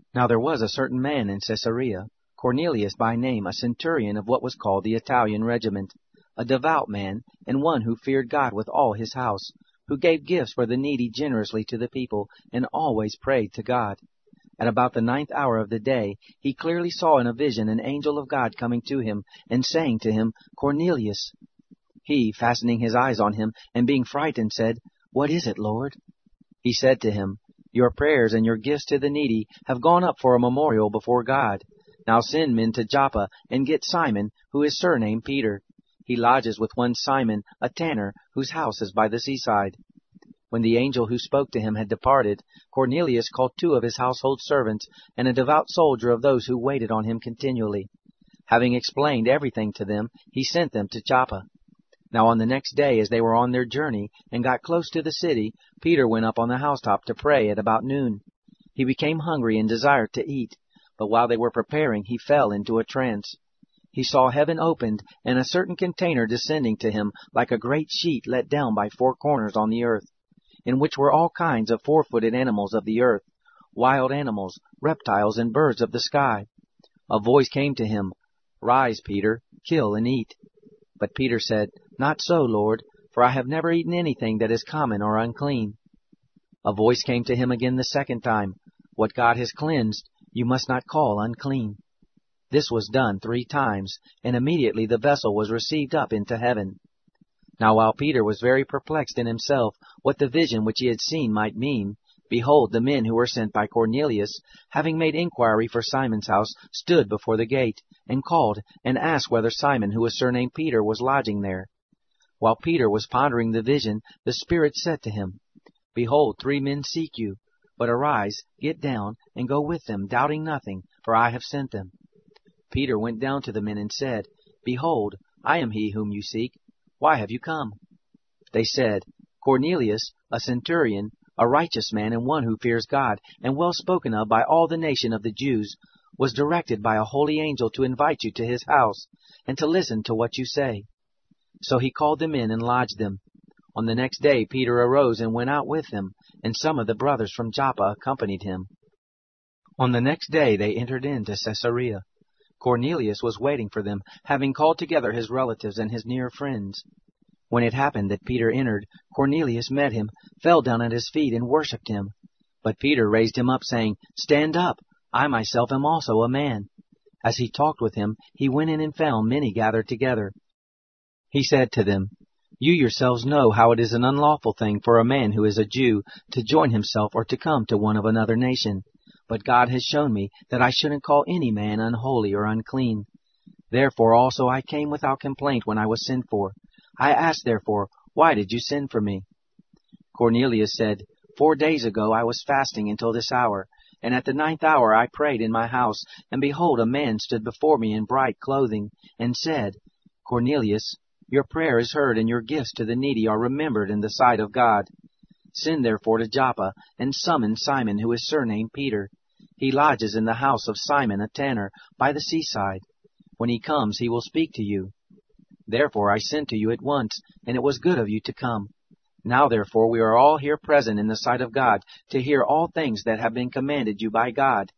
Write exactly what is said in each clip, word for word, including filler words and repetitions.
Now there was a certain man in Caesarea, Cornelius by name, a centurion of what was called the Italian regiment, a devout man, and one who feared God with all his house, who gave gifts for the needy generously to the people, and always prayed to God. At about the ninth hour of the day, he clearly saw in a vision an angel of God coming to him, and saying to him, Cornelius. He, fastening his eyes on him, and being frightened, said, What is it, Lord? He said to him, Your prayers and your gifts to the needy have gone up for a memorial before God. Now send men to Joppa, and get Simon, who is surnamed Peter. He lodges with one Simon, a tanner, whose house is by the seaside. When the angel who spoke to him had departed, Cornelius called two of his household servants, and a devout soldier of those who waited on him continually. Having explained everything to them, he sent them to Joppa. Now on the next day, as they were on their journey, and got close to the city, Peter went up on the housetop to pray at about noon. He became hungry and desired to eat, but while they were preparing, he fell into a trance. He saw heaven opened, and a certain container descending to him, like a great sheet let down by four corners on the earth, in which were all kinds of four-footed animals of the earth, wild animals, reptiles, and birds of the sky. A voice came to him, Rise, Peter, kill and eat. But Peter said, Not so, Lord, for I have never eaten anything that is common or unclean. A voice came to him again the second time, What God has cleansed, you must not call unclean. This was done three times, and immediately the vessel was received up into heaven. Now while Peter was very perplexed in himself what the vision which he had seen might mean, behold, the men who were sent by Cornelius, having made inquiry for Simon's house, stood before the gate, and called, and asked whether Simon, who was surnamed Peter, was lodging there. While Peter was pondering the vision, the Spirit said to him, Behold, three men seek you. But arise, get down, and go with them, doubting nothing, for I have sent them. Peter went down to the men and said, Behold, I am he whom you seek. Why have you come? They said, Cornelius, a centurion, a righteous man and one who fears God, and well spoken of by all the nation of the Jews, was directed by a holy angel to invite you to his house, and to listen to what you say. So he called them in and lodged them. On the next day Peter arose and went out with them, and some of the brothers from Joppa accompanied him. On the next day they entered into Caesarea. Cornelius was waiting for them, having called together his relatives and his near friends. When it happened that Peter entered, Cornelius met him, fell down at his feet, and worshipped him. But Peter raised him up, saying, Stand up, I myself am also a man. As he talked with him, he went in and found many gathered together. He said to them, You yourselves know how it is an unlawful thing for a man who is a Jew to join himself or to come to one of another nation. But God has shown me that I shouldn't call any man unholy or unclean. Therefore also I came without complaint when I was sent for. I asked therefore, Why did you send for me? Cornelius said, Four days ago I was fasting until this hour, and at the ninth hour I prayed in my house, and behold, a man stood before me in bright clothing, and said, Cornelius, your prayer is heard, and your gifts to the needy are remembered in the sight of God. Send therefore to Joppa, and summon Simon, who is surnamed Peter. He lodges in the house of Simon, a tanner, by the seaside. When he comes, he will speak to you. Therefore I sent to you at once, and it was good of you to come. Now therefore we are all here present in the sight of God, to hear all things that have been commanded you by God.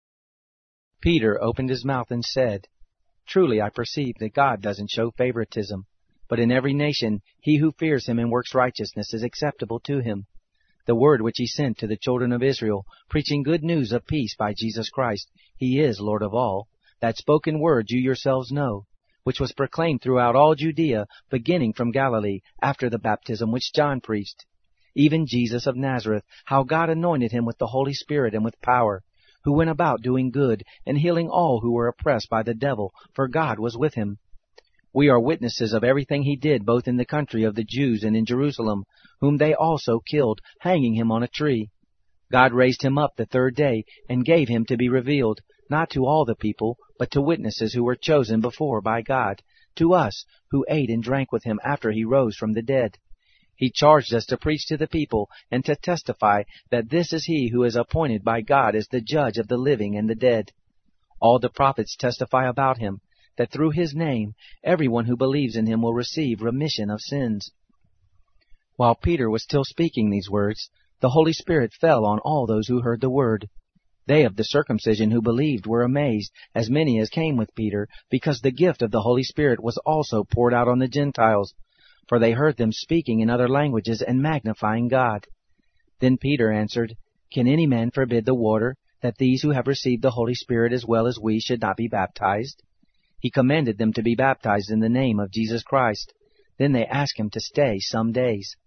Peter opened his mouth and said, Truly I perceive that God doesn't show favoritism, but in every nation he who fears him and works righteousness is acceptable to him. The word which he sent to the children of Israel, preaching good news of peace by Jesus Christ, he is Lord of all, that spoken word you yourselves know, which was proclaimed throughout all Judea, beginning from Galilee, after the baptism which John preached, even Jesus of Nazareth, how God anointed him with the Holy Spirit and with power, who went about doing good and healing all who were oppressed by the devil, for God was with him. We are witnesses of everything he did, both in the country of the Jews and in Jerusalem, whom they also killed, hanging him on a tree. God raised him up the third day, and gave him to be revealed, not to all the people, but to witnesses who were chosen before by God, to us, who ate and drank with him after he rose from the dead. He charged us to preach to the people, and to testify that this is he who is appointed by God as the judge of the living and the dead. All the prophets testify about him, that through his name everyone who believes in him will receive remission of sins. While Peter was still speaking these words, the Holy Spirit fell on all those who heard the word. They of the circumcision who believed were amazed, as many as came with Peter, because the gift of the Holy Spirit was also poured out on the Gentiles. For they heard them speaking in other languages and magnifying God. Then Peter answered, Can any man forbid the water, that these who have received the Holy Spirit as well as we should not be baptized? He commanded them to be baptized in the name of Jesus Christ. Then they asked him to stay some days.